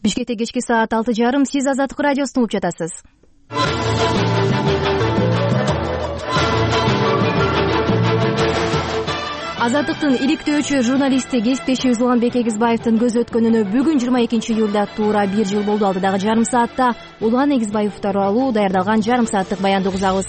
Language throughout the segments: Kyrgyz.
Бишкекте кечки саат 6:30. Сиз Азаттык радиосун угуп жатасыз. Азаттыктын иликтөөчү журналисти кесиптешибиз Уланбек Эгизбаевдин көз өткөнүнө бүгүн 22 июлда туура 1 жыл болду. Алдыдагы жарым саатта Улан Эгизбаев тууралуу даярдалган жарым сааттык баянды угузабыз.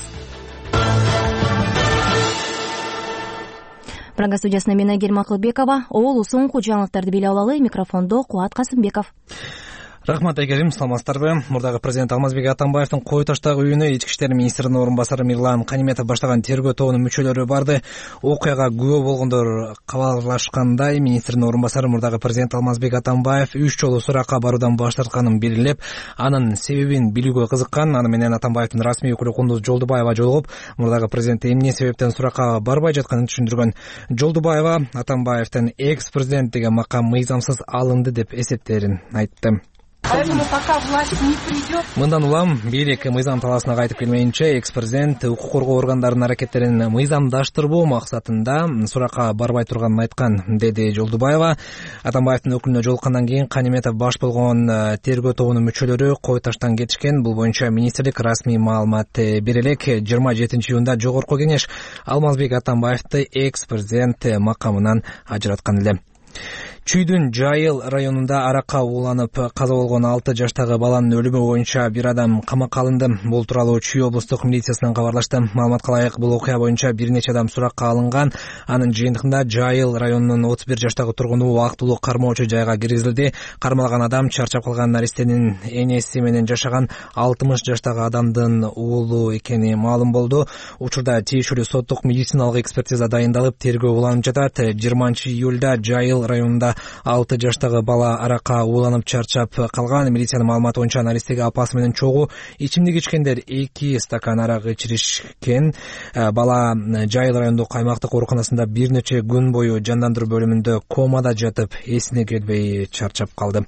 Программа студиясында мен Айгерим Акылбекова. Оболу соңку жаңылыктарды биле алалы. Микрофондо Кубат Касымбеков. Рахмат, Айгерим, саламатсыздарбы? Мурдагы президент Алмазбек Атамбаевдин Кой Таштагы үйүнө Ички иштер министринин орун басары Мирлан Каниметов баштаган тергөө тобунун мүчөлөрү барды. Окуяга күбө болгондор кабарлашкандай, министрдин орун басары мурдагы президент Алмазбек Атамбаев 3 жолу суракка баруудан баш тартканын белгилеп, анын себебин билүүгө кызыккан. Аны менен Атамбаевдин расмий өкүлү Кундуз Жолдубаева жолугуп, мурдагы президент эмне себептен суракка барбай жатканын түшүндүргөн. Жолдубаева Атамбаевдин экс-президент деген макам мыйзамсыз алынды деп эсептерин айтты. Поэтому пока власть не придет... Мындан улам бийлик мыйзам талаасына кайтып келмейинче экс-президент укук коргоо органдарынын аракеттерин мыйзамдаштырбоо максатында суракка барбай турганын айткан, деди Жолдубаева. Атамбаевдин өкүлүнө жолуккандан кийин Каниметов баш болгон тергөө тобунун мүчөлөрү Кой Таштан кетишкен. Бул боюнча министрлик расмий маалымат бере элек. 27 июнда жогорку кеңеш Алмазбек Атамбаевди экс-президент макамынан ажыраткан эле. Чүйдүн Жайыл районунда аракка ууланып каза болгон 6 жаштагы баланын өлүмү боюнча бир адам камакка алынды. Бул тууралуу Чүй облустук милициясынан кабарлашты. Маалыматка ылайык, бул окуя боюнча бир нече адам суракка алынган. Анын жыйынтыгында Жайыл районунун 31 жаштагы тургуну убактылуу кармоочу жайга киргизилди. Кармалган адам чарчап калган наристенин энеси менен жашаган 60 жаштагы адамдын уулу экени маалым болду. Учурда тийиштүү соттук медициналык экспертиза дайындалып, тергөө уланып жатат. 20 июлда Жайыл районунда 6 жаштагы бала аракка ууланып чарчап калган. Милициянын маалыматы боюнча наристеге апасы менен чогуу ичимдик ичкендер 2 стакан арак ичиришкен. Бала Жайыл райондук аймактык ооруканасында бир нече күн бою жандандыруу бөлүмүндө комада жатып, эсине келбей чарчап калды.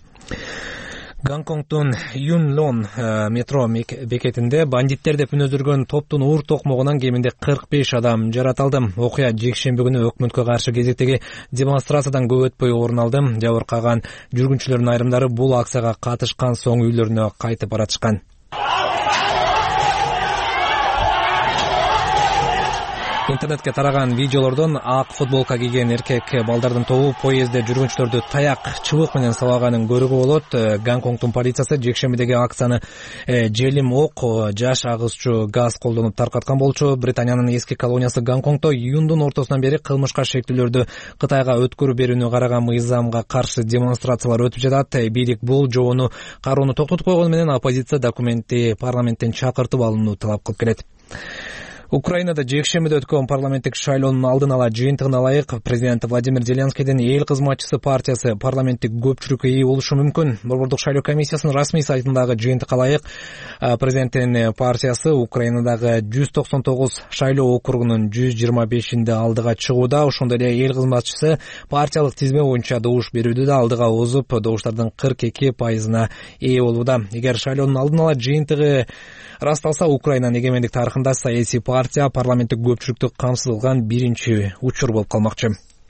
Гонконгдун Юнлон метро бекетинде бандиттер деп мүнөздөргөн топтун уур токмогунан кеминде 45 адам жаратылды. Окуя жекшемби күнү өкмөткө каршы кезектеги демонстрациядан көп өтпөй орун алды. Жабыркаган жүргүнчүлөрдүн айрымдары бул акцияга катышкан соң үйлөрүнө кайтып баратышкан. Интернетке тараган видеолордон ак футболка кийген эркек балдардын тобу поездде жүргүнчүлөрдү таяк, чыбык менен сабаганын көрүүгө болот. Гонконгдун полициясы жекшембидеги акцияны желим ок, жаш агызчу газ колдонуп таркаткан болчу. Британиянын эски колониясы Гонконгдо июндун ортосунан бери кылмышка шектүүлөрдү Кытайга өткөрүп берүүнү караган мыйзамга каршы демонстрациялар өтүп жатат. Бийлик бул жобону кароону токтотуп койгону менен оппозиция документти парламенттен чакыртып алууну талап кылып келет. Украинада жекшембиде өткөн парламенттик шайлоонун алдын ала жыйынтыгына ылайык президент Владимир Зеленскийдин эл кызматчысы партиясы парламенттик көпчүлүккө ээ болушу мүмкүн. Борбордук шайлоо комиссиясынын расмий сайтындагы жыйынтыкка ылайык президенттин партиясы Украинадагы 199 шайлоо округунун 125-inde алдыга чыгууда. Ошондой эле эл кызматчысы партиялык тизме боюнча добуш берүүдө да алдыга озуп, добуштардын 42%-на ээ болууда. Эгер шайлоонун алдын ала жыйынтыгы расталса, Украинанын эгемендик тарыхында саясий партия парламенттик көпчүлүктү камсыз кылган биринчи учур болуп калмакчы.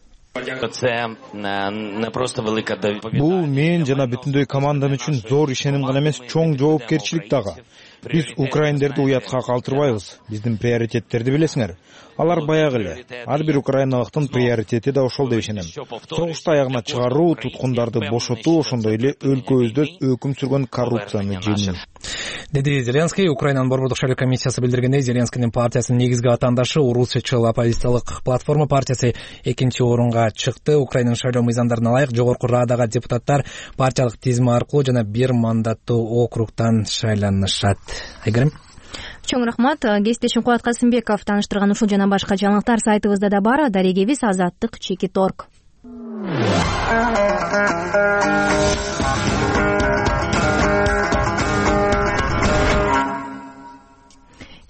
Бул мен жана бүтүндөй командам үчүн зор ишеним гана эмес, чоң жоопкерчилик дагы. Биз украиндерди уятка калтырбайбыз. Биздин приоритеттерди билесиңер. Алар баягы эле. Ар бир украиналыктын приоритети да ошол деп ишенем. Согушту аягына чыгаруу, туткундарды бошотуу, ошондой эле өлкөбүздө өкүм сүргөн коррупцияны жеңүү, деди Зеленский. Украинанын борбордук шайлоо комиссиясы билдиргендей, Зеленскийдин партиясынын негизги атаандашы Урусечил оппозициялык платформа партиясы 2-орунга чыкты. Украинанын шайлоо мыйзамдарына ылайык жогорку радага депутаттар партиялык тизме аркылуу жана бир мандаттуу округтан шайланышат. Айгерим. Чоң рахмат. Кесиптешим Кубат Касымбеков тааныштырган ушул жана башка жаңылыктар сайтыбызда да бар. Дарегебиз azаттык.org.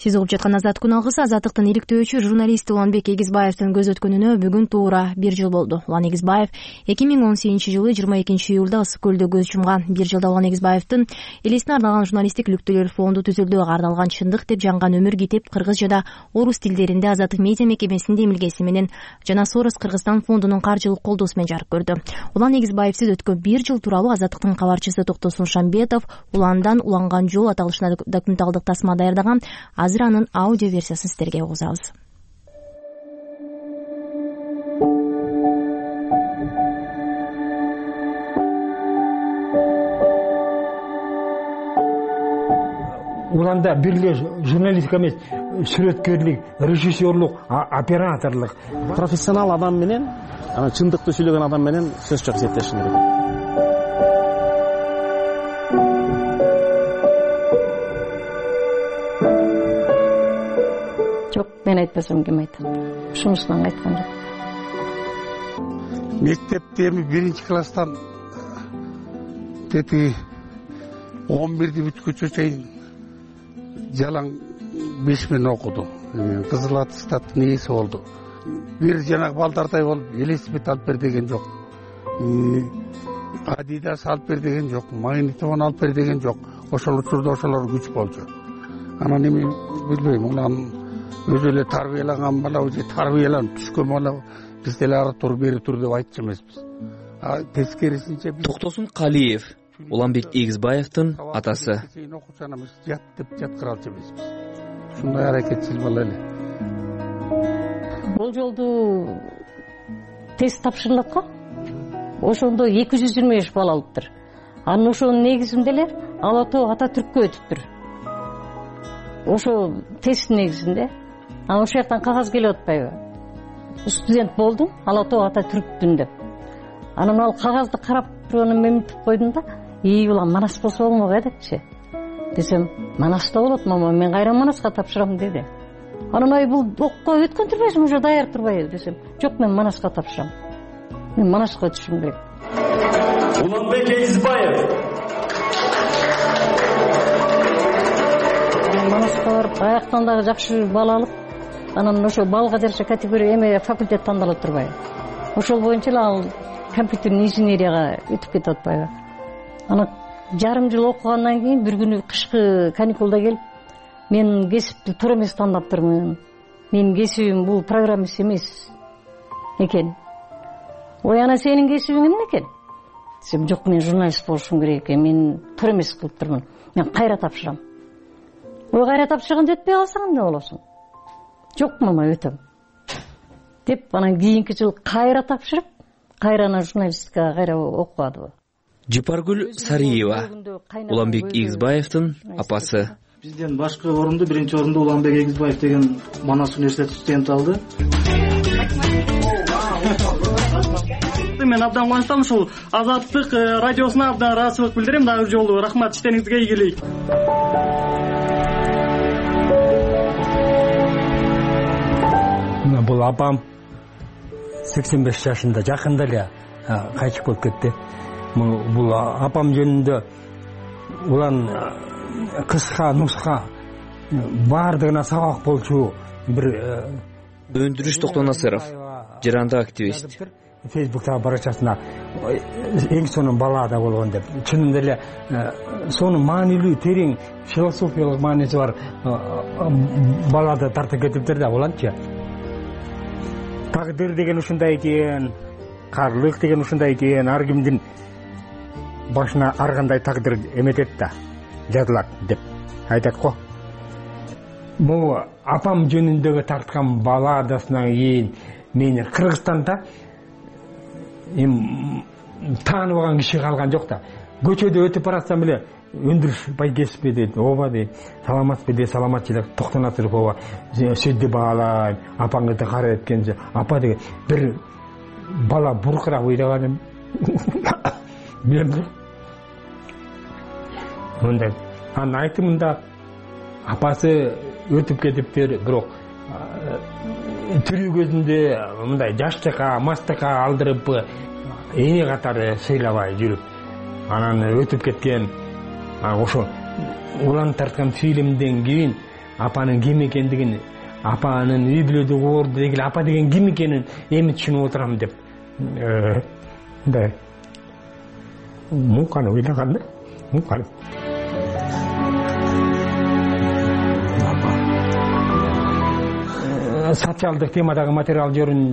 Сиз угуп жаткан Азат күн алгысы. Азаттыктын иликтөөчү журналисти Уланбек Эгизбаевдин көз өткөнүнө бүгүн туура 1 жыл болду. Улан Эгизбаев 2018-жылы 22-июлда Ысык көлдө көз жумган. 1 жылда Улан Эгизбаевдин элесине арналган журналисттик үлүктөлөр фонду түзүлдү. Ага чындык деп жанган өмүр китеп кыргыз жана орус тилдеринде Азаттык медиа мекемесинин эмилгеси менен жана Сорос Кыргызстан фондунун каржылык колдоосу менен жарык көрдү. Улан Эгизбаевсиз өткөн 1 жыл тууралуу Азаттыктын кабарчысы Токтосун Шамбетов Уландан уланган жол аталышына документалдык тасма даярдаган. Азыр анын аудио версиясын сиздерге угузабыз. Уланда бирге журналистика эмес, сүрөткерлик, режиссерлук, операторлук. Профессионал адам менен, чындыкты сүйлөгөн адам менен сөз жок сеттешин керек. Жок, мен айтпасам ким айтат? Ушунусунан айткан жок. Мектепте 1 класстан тети 11-ди бүткүчө чейин жалаң 5 мен окуду. Кызыл аттестаттын ээси болду. Бир жанагы балдардай болуп велосипед алып бер деген жок. Адидас алып бер деген жок. Магнитофон алып бер деген жок. Ошол учурда ошолор күч болчу. Анан эми билбейм, улам өзү эле тарбияланган бала, өзү тарбияланып түшкөн бала, биз деле ары тур бери тур деп айтчу эмеспиз. Тескерисинче Токтосун Калиев Уланбек Эгизбаевдин атасы. Жат деп жаткыралчу эмеспиз. Ушундай аракетсиз бала эле. Бул жолду тест тапшырылат го. Ошондо 223 балл алыптыр. Анын ошонун негизинде эле Ала Тоо Ататүрккө өтүптүр. Ошо тесттин негизинде. Анан ошол жактан кагаз келип атпайбы? Студент болдум, Ала Тоо Ататүрктүн деп. Анан ал кагазды карап туруп мемтип койдум да, улам Манас болсо болмок депчи. Десем, Манаста болот, мама, мен кайра Манаска тапшырам деди. Анан ай бул окко өткөн турбайсың, уже даяр турбайбы десем, жок, мен Манаска тапшырам. Мен Манаска өтүшүм керек. Уланбек Эгизбаев. Манаска барып, аяктан дагы жакшы бал алып, анан ошо балга жараша категория факультет тандалып турбайбы. Ошол боюнча ал компьютерный инженерияга өтүп кетип атпайбы. Аны жарым жыл окугандан кийин бир күнү кышкы каникулда келип, мен кесипти туура эмес тандап-турмун. Менин кесибим бул программист эмес экен. Ой, ана сенин кесибиң эмне экен? Десем, жок, мен журналист болушум керек экен. Мен туура эмес кылып турмун. Мен кайра тапшырам. Ой, кайра тапшырганда өтпөй калсаң эмне болосуң? Жок, мама, өтөм. Деп анан кийинки жыл кайра тапшырып, кайра журналистикага кайра окугадыбы. Жипаргүл Сариева Уланбек Эгизбаевдин апасы. Бизден башкы орунду, биринчи орунду Уланбек Эгизбаев деген Манас университети студенти алды. Мен абдан кубанычтамын, ушул Азаттык радиосуна абдан ыраазычылык билдирем. Дагы бир жолу рахмат, иштериңизге ийгилик. Бул апам 85 жашында, жакында эле кайтып болуп кетти. Бул апам жөнүндө улан кыска нуска баардыгына сабак болчу бир Өндүрүш Токтонасыров, жарандык активист. Фейсбуктагы баракчасына эң сонун балада болгон деп. Чынында эле сонун маанилүү, терең философиялык мааниси бар балада тартып кетиптир да, уланчы. Тагдыр деген ушундай экен, карлык деген ушундай экен, ар кимдин башына ар кандай тагдыр эметет да, жазылат деп айтат го. Бул апам жөнүндөгү тарткан баладасынан кийин мени Кыргызстанда тааныбаган киши калган жок да. Көчөдө өтүп баратсам эле өндүрүш байгесипи дейт, ооба дейт, саламатпы дейт, саламатчылык Токтонасыров ооба, сөздү баалайм, апаңызды кара эткенже, апа деген бир бала буркурап ыйлаган билем да. Мындай. Анан айттым да, апасы өтүп кетиптир, бирок тирүү көзүндө мындай жаштыкка, мастыкка алдырып эне катары сыйлабай жүрүп, анан өтүп кеткен. Ошо улан тарткан фильмден кийин апанын ким экендигин, апанын үй бүлөдө орду дегил апа деген ким экенин эми түшүнүп отурам деп мындай муканы ойлаганда муканы социалдык темадагы материал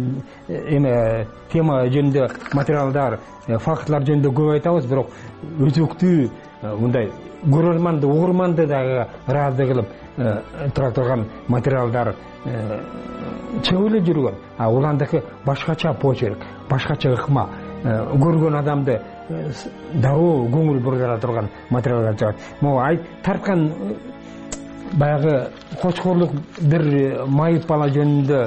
тема жөнүндө материалдар, фактлар жөнүндө көп айтабыз, бирок өзөктүү мындай көрөрманды, угурманды дагы ыраазы кылып тура турган материалдар чыгып эле жүргөн. Уландыкы башкача почерк, башкача ыкма, көргөн адамды дароо көңүл бурдура турган материалдар чыгат. Могу тарткан баягы кочкорлук бир майып бала жөнүндө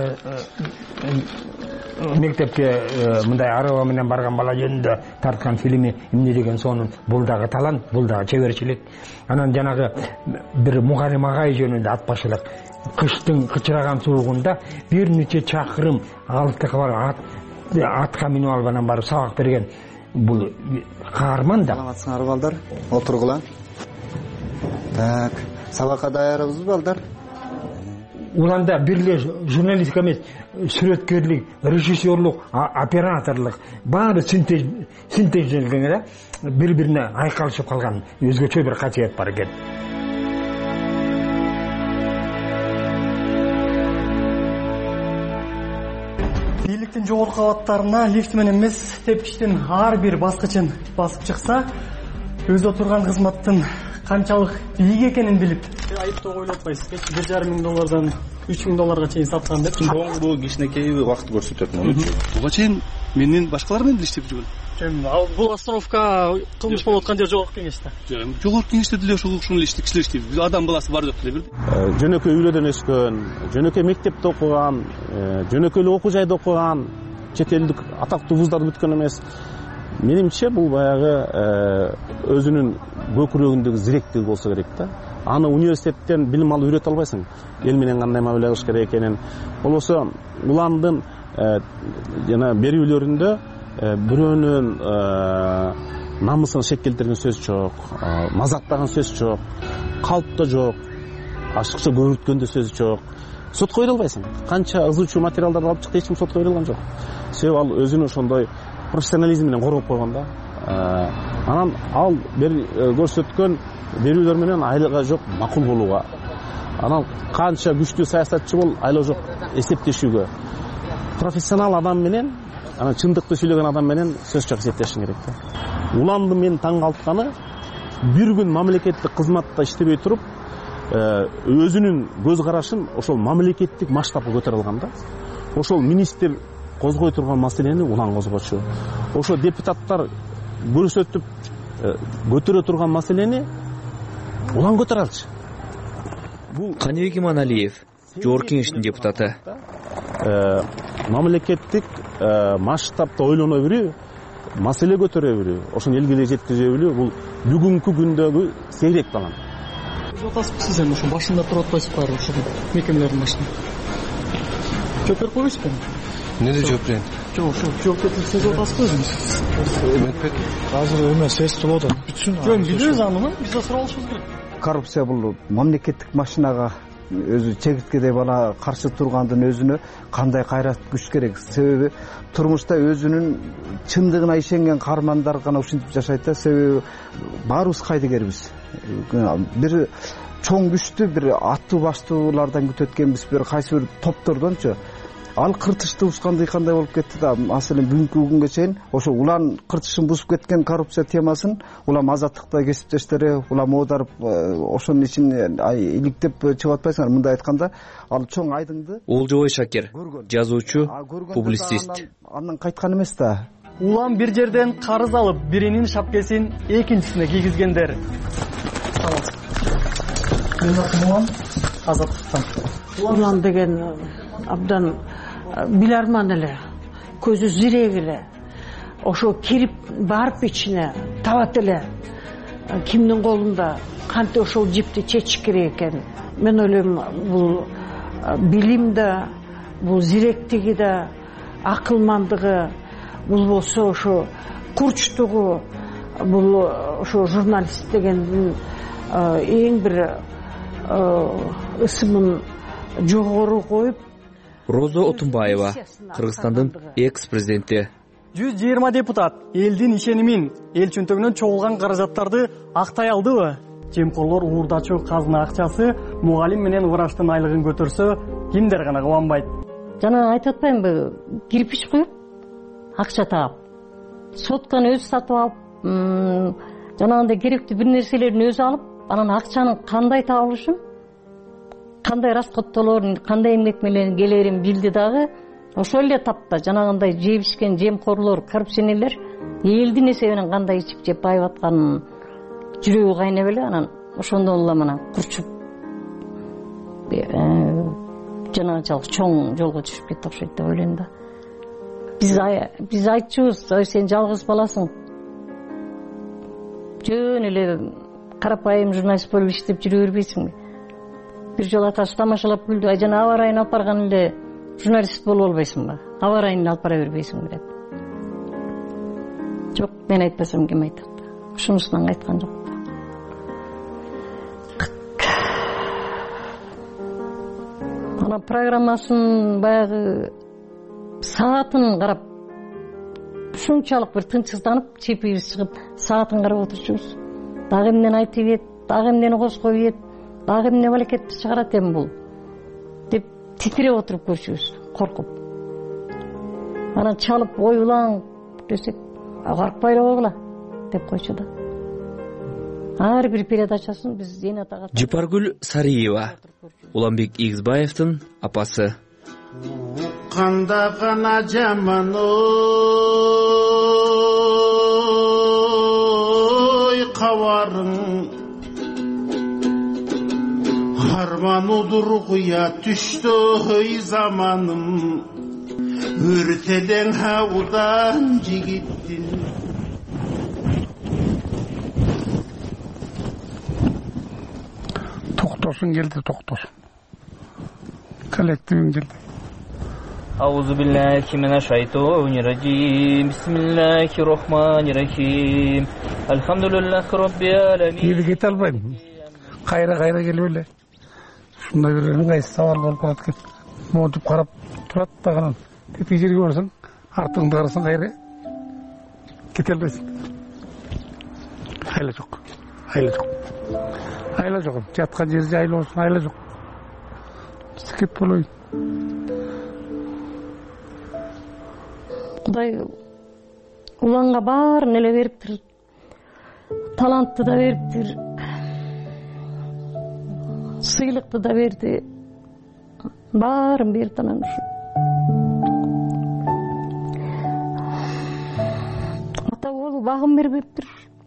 мектепке мындай арыба менен барган бала жөнүндө тарткан фильми эмне деген сонун, бул дагы талант, бул дагы чеберчилик. Анан жанагы бир мугарим агай жөнүндө атбашылык, кыштын кычыраган суугунда бир нече чакырым алыстыкка барып атка минип алып анан барып сабак берген бул каарман да. Саламатсыңар балдар, отургула. Так, сабакка даярбызбы балдар? Уланда бирле журналистика эмес, сүрөткерлик, режиссерлук, операторлук баары синтезделген да, бири-бирине айкалышып калган өзгөчө бир касиет бар экен. Бийликтин жогорку кабаттарына лифт менен эмес, тепкичтин ар бир баскычын басып чыкса, өзү отурган кызматтын канчалык бийик экенин билип, айыптоого ойлоп атпайсыз. $1,5 миң 3 миң долларга чейин саткан деп. Чоңду кичинекей убакыт көрсөтөт муну. Буга чейин менен башкалар менен иштеп жүргөн. Бул остановка кылмыш болуп аткан жер жогорку кеңеште. Жогорку кеңеште деле ошол кишилер иштейт. Биз адам баласы бар жок деле бил. Жөнөкөй үйлөрдөн өскөн, жөнөкөй мектепте окуган, жөнөкөй эле окуу жайда окуган, чет элдик атактуу вуздарды бүткөн эмес. Менимче бул баягы өзүнүн көкүрөгүндөгү зиректиги болсо керек да. Аны университеттен билим алып үйрөтө албайсың. Эл менен кандай мамиле кылыш керек экенин. Болбосо уландын жана берүүлөрүндө бирөөнүн намысын шек келтирген сөз жок, мазактаган сөз жок, калпта жок, ашыкча көрүткөндө сөз жок. Сотко бере албайсың. Канча ызычуу материалдарды алып чыкты, эч ким сотко бере алган жок. Себеби ал өзүнүн ошондой профессионализм менен коргоп койгон да. Анан ал көрсөткөн берүүлөр менен айлыга жок макул болууга. Анан канча күчтүү саясатчы бол, айлыга жок эсептешүүгө. Профессионал адам менен, анан чындыкты сүйлөгөн адам менен сөз жок эсептешиң керек да. Уланды мен таң калтканы, бир күн мамлекеттик кызматта иштебей туруп, өзүнүн көз карашын ошол мамлекеттик масштабка көтөрө алган да. Ошол министр козгой турган маселени улан козгочу. Ошо депутаттар көрсөтүп көтөрө турган маселени улан көтөрө алчу. Бул Каныбек Иманалиев, жогорку кеңештин депутаты. Мамлекеттик масштабта ойлоно билүү, маселе көтөрө билүү, ошону элге жеткизе билүү бул бүгүнкү күндөгү сейрек талант. Отасызбы ошо башында туруп атпайсызбы ошо мекемелердин башында? Жооп берип койбойсузбу? Эмнеде жооп берейин? Жок, жооп берип сезип атасызбы өзүңүз? Эметпек. Азыр эмес, эстилип атат. Бүтсүн. Жок, билебиз аны, биз да сурап алышыбыз керек. Коррупция бул мамлекеттик машинага өзү чегирткедей бала каршы тургандын өзүнө кандай кайрат күч керек. Себеби турмушта өзүнүн чындыгына ишенген каармандар гана ушинтип жашайт да. Себеби баарыбыз кайдыгербиз. Бир чоң күчтү бир аттуу баштуулардан күтөт экенбиз, бир кайсы бир топтордончу. Ал кыртышты бузгандай кандай болуп кетти да, маселен бүгүнкү күнгө чейин ошо улан кыртышын бузуп кеткен коррупция темасын улам азаттыкта кесиптештери улам оодарып ошонун ичин иликтеп чыгып атпайсыңар. Мындай айтканда, ал чоң айдыңды Олжобой Шакир, жазуучу, публицист. Андан кайткан эмес да. Улам бир жерден карыз алып, биринин шапкесин экинчисине кийгизгендер. Улан азаттыктан. Улан деген абдан биларман эле, көзү зирек эле. Ошо кирип барып ичине табат эле. Кимдин колунда кантип ошол жипти чечиш керек экен. Мен ойлойм, бул билим да, бул зиректиги да, акылмандыгы, бул болсо ошо курчтугу, бул ошо журналист дегендин эң бир ысымын жогору коюп. Роза Отунбаева, Кыргызстандын экс-президенти. 120 депутат элдин ишенимин, эл чөнтөгүнөн чогулган каражаттарды актай алдыбы? Жемкорлор уурдачу казына акчасы мугалим менен врачтын айлыгын көтөрсө, кимдер гана кубанбайт? Жана айтып атпаймынбы, кирпич куюп, акча таап, сотканы өзү сатып алып, жанагындай керектүү бир нерселерин өзү алып, анан акчанын кандай табылышын, кандай расходтолорун, кандай эмгек менен келерин билди дагы. Ошол эле тапта жанагындай жебишкен жемкорлор, коррупционерлер элдин эсебинен кандай ичип жеп байып атканын жүрөгү кайнап эле, анан ошондон эле мына курчуп жанагынчалык чоң жолго түшүп кетти окшойт деп ойлойм да. Биз айтчубуз, ой сен жалгыз баласың. Жөн эле карапайым журналист болуп иштеп жүрө бербейсиңби? Бир жолу атасы тамашалап күлдү, ай жана аба ырайын алып барган эле журналист болуп албайсыңбы? Аба ырайын алып бара бербейсиңби деп. Жок, мен айтпасам ким айтат? Ушунусунан айткан жок. Анан программасын баягы саатын карап, ушунчалык бир тынчсызданып, чепибиз чыгып, саатын карап отурчубуз. Дагы эмнени айтып ийет, дагы эмнени козгоп ийет, дагы эмне балекетти чыгарат эми бул деп титиреп отуруп көрчүбүз, коркуп. Анан чалып оюлаң десек, коркпой эле койгула деп койчу да. Ар бир передачасын биз Зейнатага. Жипаргүл Сариева, Уланбек Игизбаевдин апасы. Канда гана жаман ой кабарың, арман удур куя түштөй заманым, өртелең аудан жигиттин. Токтосун келди, токтосун. Коллективиң келди. Аузу биллахи минаш шайтонир раджим. Бисмиллахир рахманир рахим. Алхамдулиллахи роббил аламин. Кири кете албайм. Кайра келип эле. Ушундай бир ыңгайсыз сабар болуп калат экен. Монтуп карап турат дагы. Тетиги жерге барсаң, артыңды карасаң кайра кете албайсың. Айла жок. Айла жок. Жаткан жерде айла болсун, айла жок. Секет болой. Кудай уланга баарын эле бериптир. Талантты да бериптир. Сыйлыкты да берди. Баарын берди анан ушу. Ата болуу багым бербептир.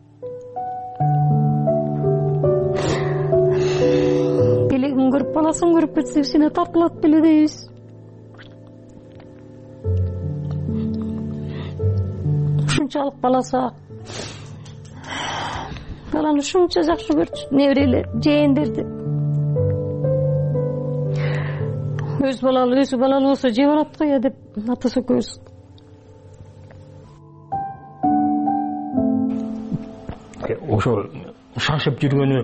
Белегин көрүп баласын көрүп кетсе ичине тартылат беле дейбиз. Ушунчалык баласы баланы ушунча жакшы көрчү, неберелер, жээндерди. Өзү балалы болсо жеп алат го деп атасы экөөбүз. Ошол шашып жүргөнү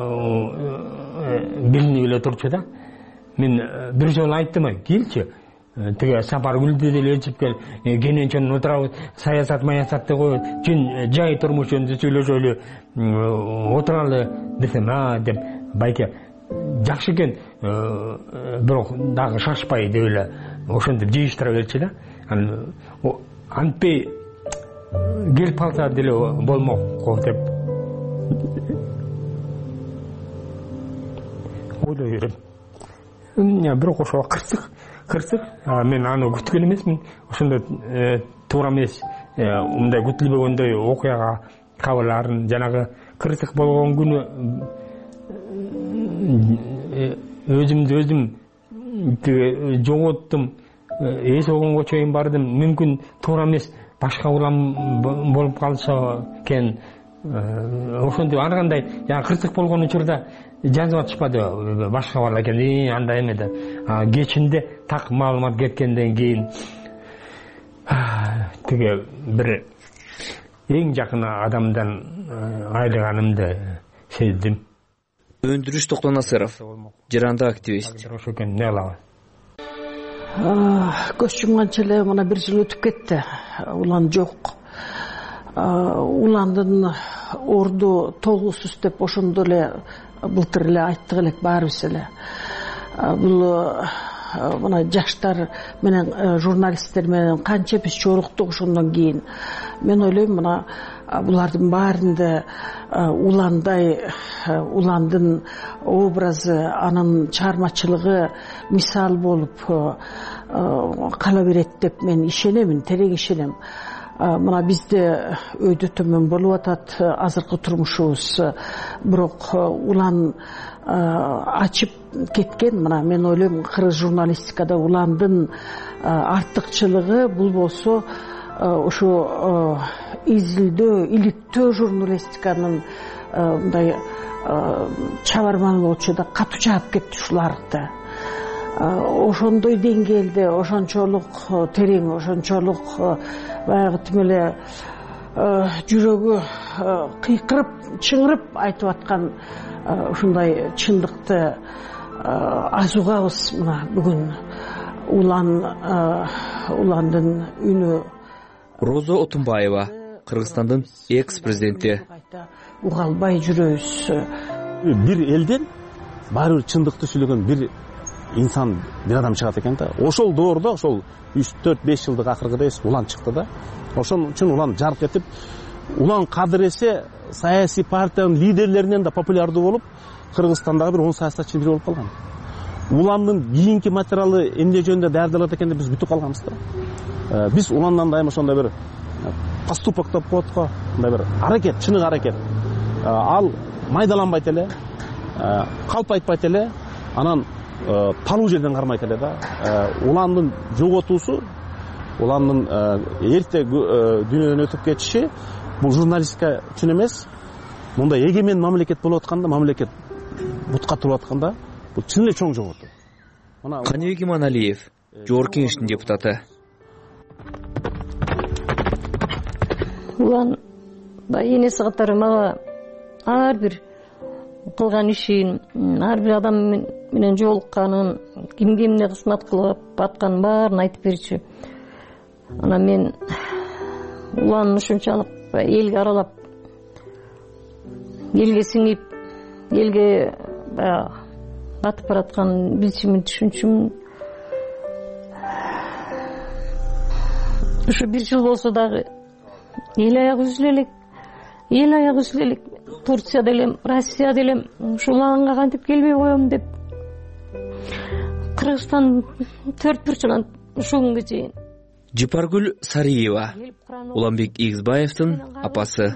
билинип эле турчу да. Мен бир жолу айттым, келчи. Тиги Сапаргүлдү деле ичип кел, кененчен отурабыз, саясат маясатты коюп, жөн жай турмуш жөнүндө сүйлөшөлү, отуралы десем, деп байке жакшы экен, бирок дагы шашпай деп эле ошентип жыйыштыра берчи да. Антпей келип калса деле болмок го деп ойлой берем. Бирок ошо кырсык, мен аны күткөн эмесмин. Ошондой туура эмес, мындай күтүлбөгөндөй окуяга кабарларын жанагы кырсык болгон күнү өзүм жоготтум, эс болгонго чейин бардым. Мүмкүн туура эмес, башка улам болуп калса экен. Ошентип ар кандай кырсык болгон учурда жазып атышпады башка бала экен, андай эме деп. Кечинде так маалымат кеткенден кийин тиги бир эң жакын адамдан айрылганымды сездим. Өндүрүш Токтонасыров, жаранды активист. Ошо экен эмне кылабы? Көз жумганча эле мына 1 жыл өтүп кетти. Улан жок. Уландын орду толгусуз деп ошондо эле былтыр эле айттык элек баарыбыз эле. Бул мына жаштар менен журналисттер менен канча биз жолуктук ошондон кийин. Мен ойлойм мына булардын баарында уландын образы, анын чыгармачылыгы мисал болуп кала берет деп мен ишенемин, терең ишенем. Мына бизде өйдө төмөн болуп атат азыркы турмушубуз. Бирок улан ачып кеткен. Мына мен ойлойм кыргыз журналистикада уландын артыкчылыгы бул болсо ошо изилдөө, иликтөө журналистиканын мындай чабарманы болчу да катуу жаап кетти ушуларды. Ошондой деңгээлде, ошончолук терең, ошончолук баягы тим эле жүрөгү кыйкырып, чыңырып айтып аткан ушундай чындыкты аз угабыз мына бүгүн. Уландын үнү. Роза Отунбаева, Кыргызстандын экс-президенти. Уга албай жүрөбүз. Бир элден баары бир чындыкты сүйлөгөн бир инсан, бир адам чыгат экен да. Ошол доордо, ошол 3-4-5 жылдык акыркыда эс улан чыкты да. Ошон үчүн улан жарык этип, улан кадыр эсе саясий партиянын лидерлеринен да популярдуу болуп, Кыргызстандагы бир 10 саясатчынын бири болуп калган. Уландын кийинки материалы эмне жөнүндө даярдалат экен деп биз бүтүп калганбыз да. Биз уландан дайым ошондой бир поступок деп коет го, мындай бир аракет, чыныгы аракет. Ал майдаланбайт эле, калп айтпайт эле, анан талуу жерден кармайт эле да. Уландын жоготуусу, уландын эрте дүйнөдөн өтүп кетиши бул журналистика үчүн эмес, мындай эгемен мамлекет болуп атканда, мамлекет бутка туруп атканда бул чын эле чоң жоготуу. Каныбек Иманалиев, Жогорку Кеңештин депутаты. Улан энеси катары мага ар бир кылган ишин, ар бир адам менен жолукканын, кимге эмне кызмат кылып атканын баарын айтып берчү. Анан мен улан ушунчалык элге аралап, элге сиңип, элге батып бараткан билчүмүн, түшүнчүмүн. Ушу 1 жыл болсо дагы эл аягы үзүлө элек, Турцияда элем, Россияда элем, ушу уланга кантип келбей коем деп Кыргызстан 4 бурчунан ушул күнгө чейин. Жипаргүл Сариева, Уланбек Игизбаевдин апасы.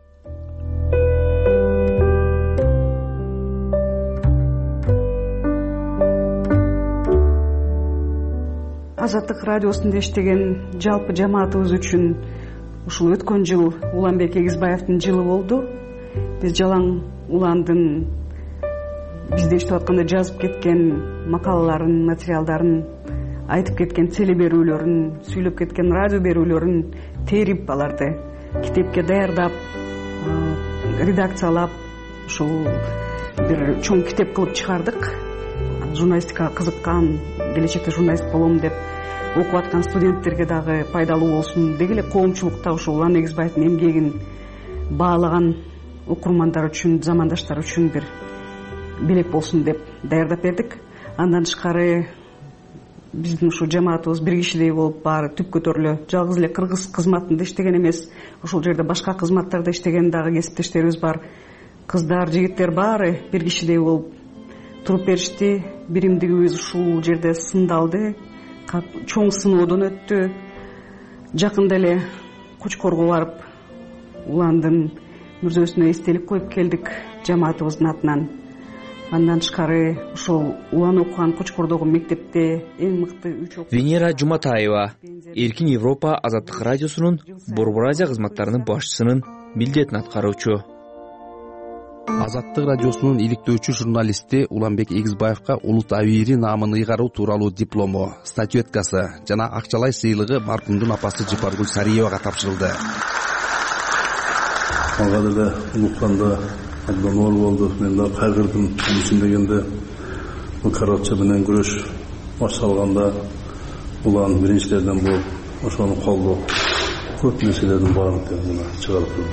Азаттык радиосунда иштеген жалпы жамаатыбыз үчүн ушул өткөн жыл Уланбек Игизбаевдин жылы болду. Биз жалаң уландын бизде иштеп атканда жазып кеткен макалаларын, материалдарын, айтып кеткен теле берүүлөрүн, сүйлөп кеткен радио берүүлөрүн терип, аларды китепке даярдап, редакциялап, ушул бир чоң китеп кылып чыгардык. Журналистикага кызыккан, келечекте журналист болом деп окуп аткан студенттерге дагы пайдалуу болсун деги эле коомчулукта ушул Улан Эгизбаевдин эмгегин баалаган окурмандар үчүн, замандаштар үчүн бир белек болсун деп даярдап бердик. Андан тышкары биздин ушул жамаатыбыз бир кишидей болуп баары түп көтөрүлө, жалгыз эле кыргыз кызматында иштеген эмес, ушул жерде башка кызматтарда иштеген дагы кесиптештерибиз бар. Кыздар, жигиттер баары бир кишидей болуп туруп беришти. Биримдигибиз ушул жерде сындалды, чоң сыноодон өттү. Жакында эле Кочкорго барып, Уландын мүрзөсүнө эстелик коюп келдик жамаатыбыздын атынан. Андан тышкары ушул Улан окуган Кочкордогу мектепте эң мыкты 3 Венера Жуматаева, Эркин Европа Азаттык радиосунун Борбор Азия кызматтарынын башчысынын милдетин аткаруучу. Азаттык радиосунун иликтөөчү журналисти Уланбек Эгизбаевга улут абийири наамын ыйгаруу тууралуу диплому, статуэткасы жана акчалай сыйлыгы маркумдун апасы Жипаргүл Сариевага тапшырылды. Ага деле улутканда Оор болду. Мен да кайгырдым. Үчүн дегенде бул коррупция менен күрөш башталганда улан биринчилерден болуп ошону колдоп көп нерселердин баарын мына чыгарып турду.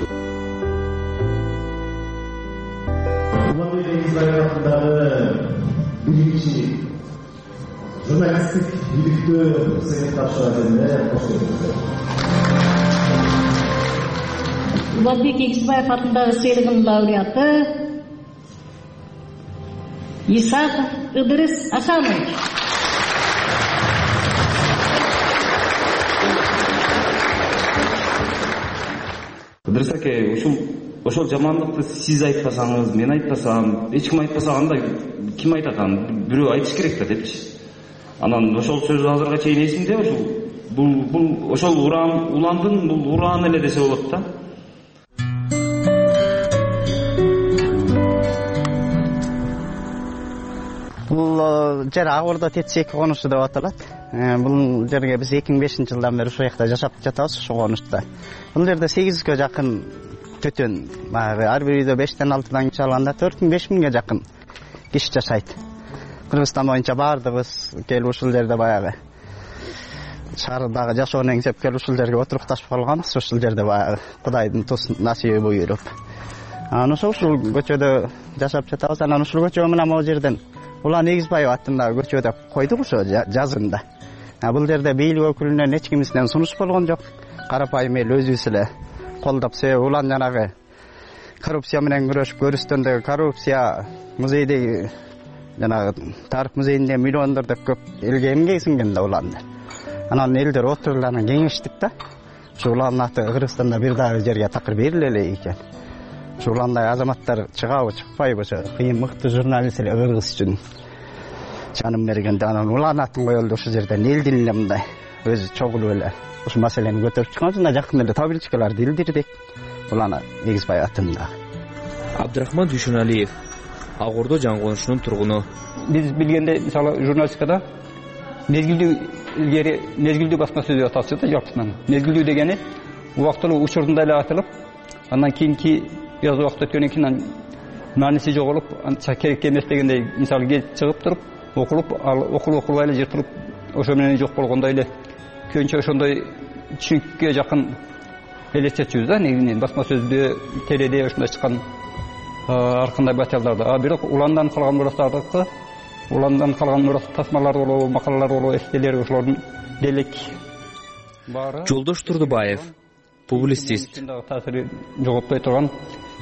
Уланбек Эгизбаев атындагы биринчи журналисттик иликтөө сыйын тапшырганына кош келиңиздер. Уланбек Эгизбаев атындагы сыйлыгынын лауреаты Исаков Ыдырыс Асанович. Ыдырыс аке, ошол жамандыкты сиз айтпасаңыз, мен айтпасам, эч ким айтпаса анда ким айтат аны? Бирөө айтыш керек да депчи. Анан ошол сөз азырга чейин эсимде, бул ошол уландын бул ураны эле десе болот да. Бул жер Ак Ордо Тетсеки конушу деп аталат. Бул жерге биз 2005-жылдан бери ушул жакта жашап жатабыз, ушул конушта. Бул жерде 800гө жакын төтөн, ар бир үйдө 5-тен 6-дан киши алганда 4000-5000ге жакын киши жашайт. Кыргызстан боюнча баардыгыбыз келип ушул жерде баягы шаардагы жашоону эңсеп келип ушул жерге отурукташып калганбыз. Ушул жерде баягы Кудайдын насиби буйруп. Анан ушул көчөдө жашап жатабыз. Анан ушул көчө менен могу жерден Улан Эгизбаев атындагы көчөдө койдук ошо жазында. Бул жерде бийлик өкүлүнөн эч кимисинен сунуш болгон жок. Карапайым эл өзүбүз эле колдоп, себеби улан жанагы коррупция менен күрөшүп көрүстөндөгү коррупция музейдеги жанагы тарых музейинде миллиондор деп көп элге эмгеги сиңген да уланды. Анан элдер отуруп анан кеңештик да. Ушу уландын аты Кыргызстанда бир дагы жерге такыр бериле эле экен. Ушуландай азаматтар чыгабы, чыкпайбы, ошо кыйын мыкты журналист эле Кыргыз үчүн жанын бергенде анан улан атын коелду ушул жерден элдин эле мындай өзү чогулуп эле ушул маселени көтөрүп чыккан. Жана жакында эле табличкаларды илдирдик Улан Эгизбаев атында. Абдрахман Дүйшөналиев, Ак Ордо жаңы конушунун тургуну. Биз билгенде, мисалы, журналистикада мезгилдүү басма сөз деп аталчу да жартысынан. Мезгилдүү дегени убактылуу учурунда эле айтылып, андан кийинки бираз убакыт өткөндөн кийин мааниси жоголуп, анча керек эмес дегендей, мисалы, келип чыгып туруп, окулуп эле жыртылып, ошо менен жок болгондой эле көбүнчө ошондой түшүнүккө жакын элестетчүбүз да, негизинен басма сөздө, теледе ошондой чыккан ар кандай материалдарда. Бирок уландан калган мурастардыкы, уландан калган мурас тасмалар болобу, макалалар болобу, эстелер ошолордун делек баары. Жолдош Турдубаев, публицист. Таасири жоготпой турган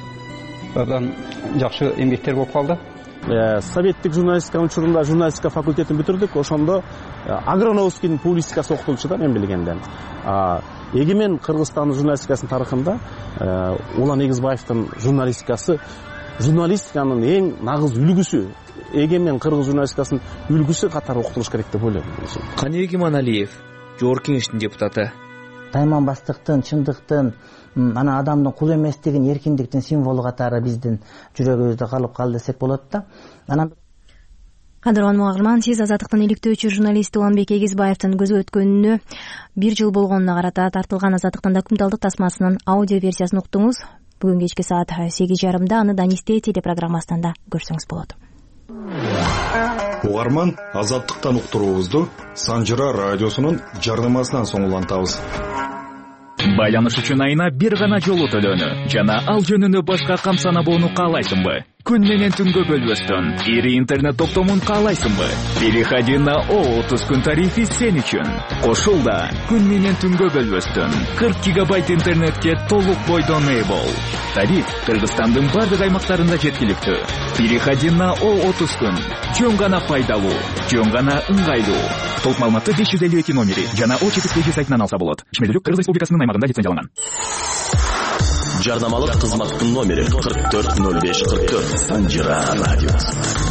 жакшы эмгектер болуп калды. Советтик журналистика учурунда журналистика факультетин бүтүрдүк. Ошондо Аграновскийдин публистикасы окутулчу да, мен билгенден. Эгемен Кыргызстандын журналистикасынын тарыхында Улан Эгизбаевдин журналистикасы журналистиканын эң нагыз үлгүсү, эгемен кыргыз журналистикасынын үлгүсү катары окутулуш керек деп ойлойм. Каныбек Иманалиев, Жогорку Кеңештин депутаты. Тайманбастыктын, чындыктын, ана адамдын кул эместигин, эркиндиктин символу катары биздин жүрөгүбүздө калып калды десек болот да. Анан Кадырлан мугарман, сиз Азаттыктын иликтөөчү журналисти Уланбек Эгизбаевдин көзү өткөнүнө 1 жыл болгонуна карата тартылган Азаттыктын документалдык тасмасынын аудио версиясын уктуңуз. Бүгүн кечки саат 8:30 аны Данисте телепрограммасынан да көрсөңүз болот. Угарман, Азаттыктан уктуруубузду Санжыра радиосунун жардамасынан соң улантабыз. Байланыш үчүн айына бир гана жолу төлөнү жана ал жөнүндө башка кам санабоону каалайсыңбы? Күн менен түнгө бөлбөстөн ири интернет топтомун каалайсыңбы? Переходи на О30 күн тарифи сен үчүн. Кошул да күн менен түнгө бөлбөстөн 40 гигабайт интернетке толук бойдон ээ бол. Тариф Кыргызстандын бардык аймактарында жеткиликтүү. Переходи на О30 күн. Жөн гана пайдалуу, жөн гана ыңгайлуу. Толук маалыматты 552 номери жана О4 сайтынан алса болот. Ишмердүүлүк Кыргыз Республикасынын аймагында лицензияланган. Жарнамалык кызматтын номери 440544 Санжыра радиосы.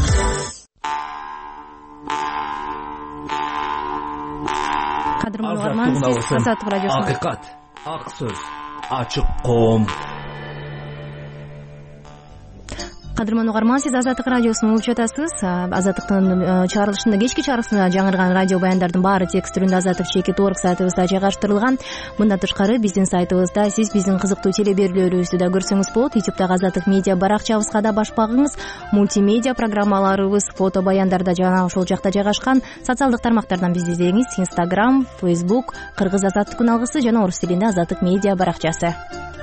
Кадырман угарман, Азаттык радиосу. Акыйкат, ак сөз, ачык коом. кадырман угарман, сиз Азаттык радиосун угуп жатасыз. Азаттыктын чыгарылышында кечки чарасында жаңырган радио баяндардын баары текст түрүндө azattik.org сайтыбызда жайгаштырылган. Мындан тышкары биздин сайтыбызда сиз биздин кызыктуу теле берүүлөрүбүздү да көрсөңүз болот. YouTube'дагы Азаттык медиа баракчабызга да баш багыңыз. Мультимедиа программаларыбыз фото баяндарда жана ошол жакта жайгашкан. Социалдык тармактардан бизди издеңиз: Instagram, Facebook, кыргыз Азаттык алгысы жана орус тилинде Азаттык медиа баракчасы.